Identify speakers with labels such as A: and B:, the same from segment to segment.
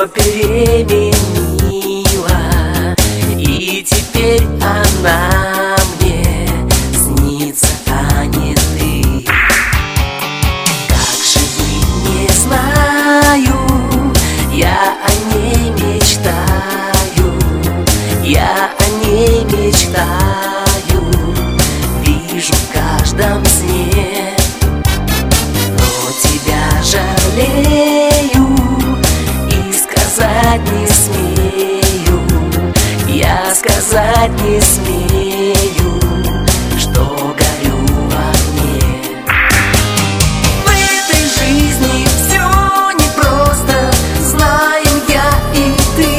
A: все переменила, и теперь она мне снится, а не ты. Как же быть, не знаю, я о ней мечтаю, я о ней мечтаю, вижу в каждом сне, но тебя жалею и сказать не смею, я сказать не смею, что горю в огне. В этой жизни все непросто, знаем я и ты.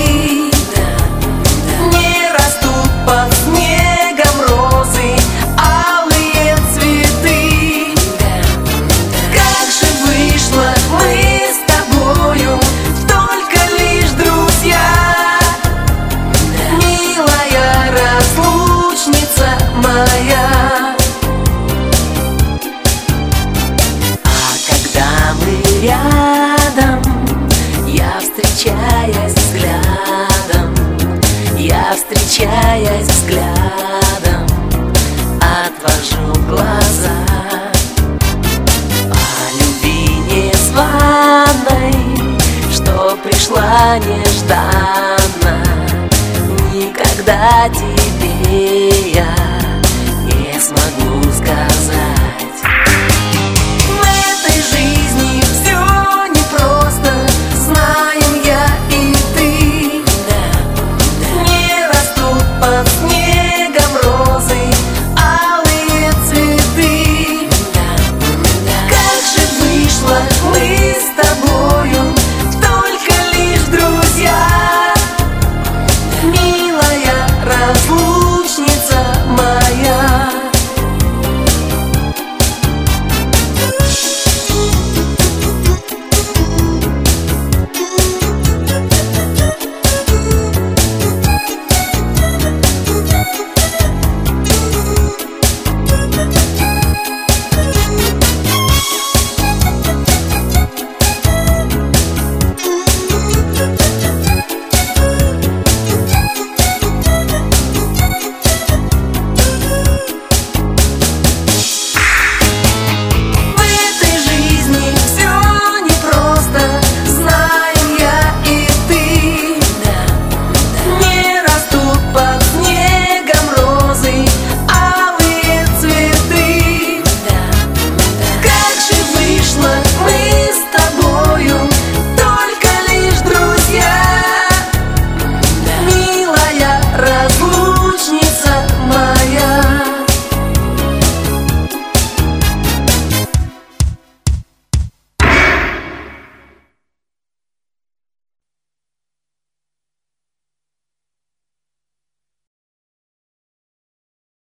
A: Не растут под снегом розы, алые цветы. Как же вышло мы с тобою только лишь друзья, милая разлучница моя. А когда мы рядом, я встречаясь взглядом, отвожу глаза. По любви незваной, что пришла нежданно, никогда тебе